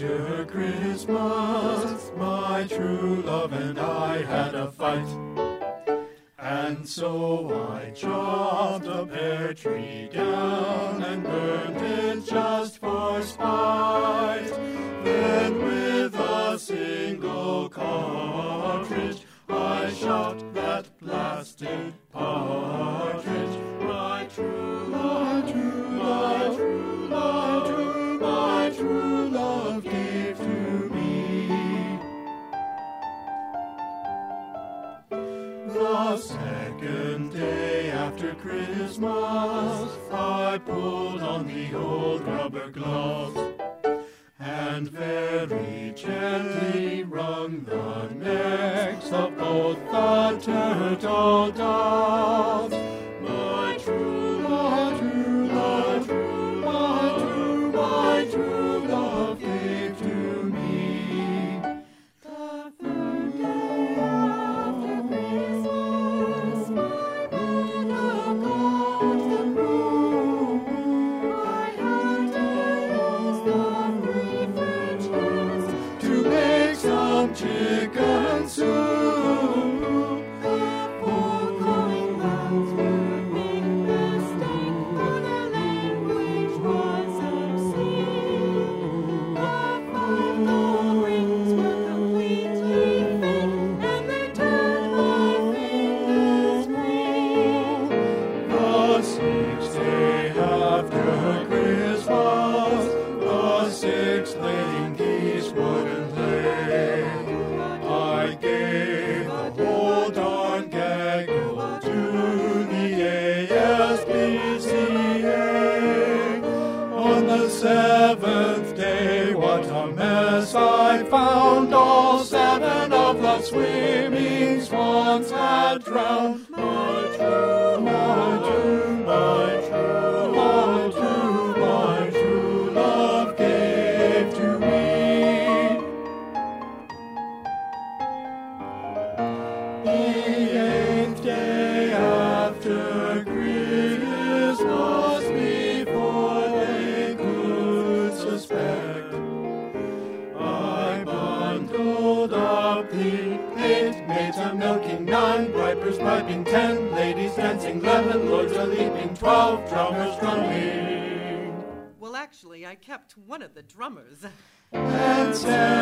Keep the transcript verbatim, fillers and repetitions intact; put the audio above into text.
after Christmas, my true love and I had a fight. And so I chopped a pear tree down and burned it just for spite. Then with a single cartridge I shot that blasted partridge. My true love, my true love, true love, true, my true love gave to me. The second day after Christmas, I pulled on the old rubber gloves and very gently wrung the necks of both the turtle doves. My true love, true love, true love, true, my true love gave to me. The third day after Christmas, when the clouds the room, I had to use the refrigerators to make some chicken soup. Seventh day, what a mess I found. All seven of the swimming swans had drowned. My true, my true, my true, my true, my true love gave to me. The eighth day after Christmas, before they could suspect, I bundled up the eight maids a milking, nine pipers piping, ten ladies dancing, eleven lords a leaping, twelve drummers drumming. Well, actually, I kept one of the drummers. And said